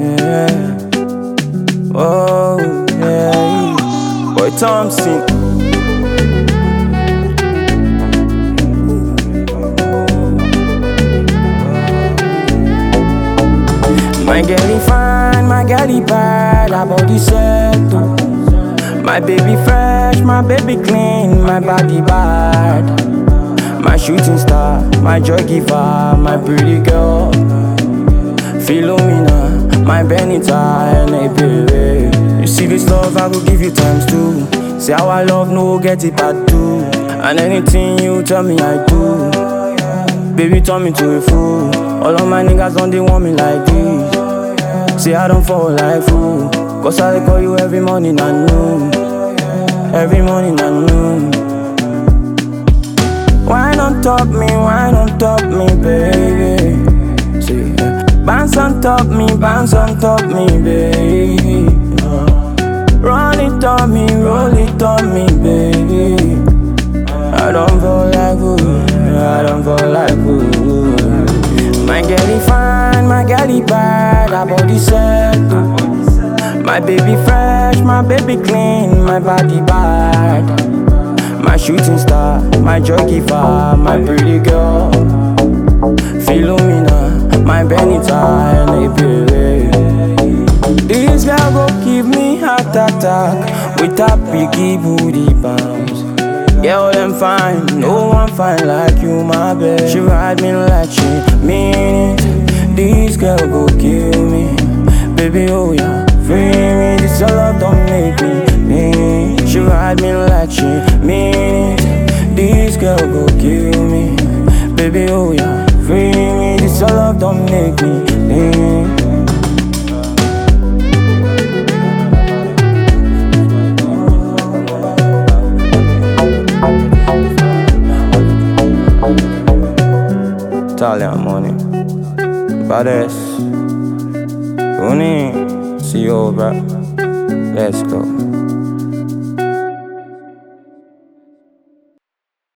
yeah. Oh, yeah. Boy Thompson. My girlie fine, my girlie bad, her body set too. My baby fresh, my baby clean, my body bad. My shooting star, my joy giver, my pretty girl. Philomena, my Benita, and a baby. You see this love, I will give you times two. Say how I love, no get it bad too. And anything you tell me, I do. Baby, turn me to a fool. All of my niggas don't they want me like this. Say I don't fall like fool. Cause I call you every morning and noon. Every morning and noon. Wine on top me, baby. See, bounce on top me, baby. Run it on me, roll it on me, baby. I don't fall like fool, I don't fall like fool. My girlie fine, my girlie bad, her body set too. My baby fresh, my baby clean, my body bad. My shooting star, my joy giver, my pretty girl. Philomena, my Benita, and a baby. This girl go give me heart attack with a biggie booty bounce. Girl, them fine, no one fine like you, my babe. She ride me like she mean it. This girl go kill me, baby, oh yeah. Free me, this your love don't make me. She ride me like she mean it. This girl go kill me, baby, oh yeah. Free me, this your love don't make me. Italian money, badass, Uni, see you, bro. Let's go.